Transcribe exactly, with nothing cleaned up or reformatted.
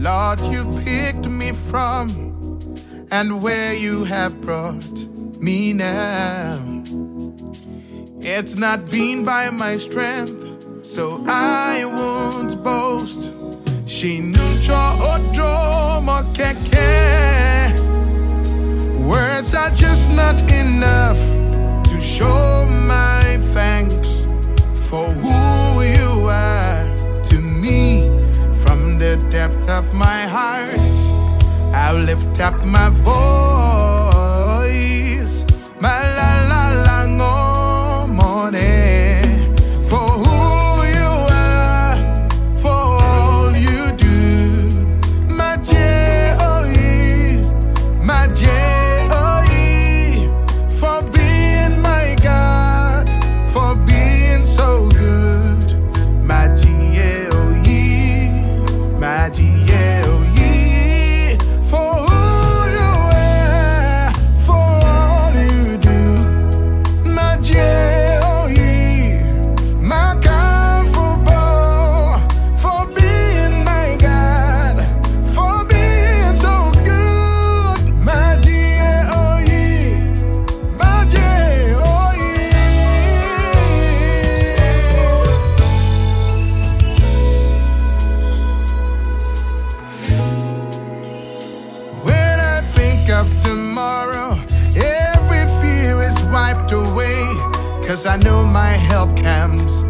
Lord, you picked me from, and where you have brought me now. It's not been by my strength, so I won't boast. Shinuncho odromo keke. Words are just not enough to show my thanks for who you are to me. From the depth of my heart, I'll lift up my voice, my la la la ngo morning, for who you are, for all you do, my J-O-E, my J-O-E, for being my God, for being so good, my J-O-E, my J-O-E, for who you are, for all you do, my J-O-E, my comfortable, for being my God, for being so good, my J-O-E, my J-O-E. When I think of tomorrow, every fear is wiped away, 'cause I know my help comes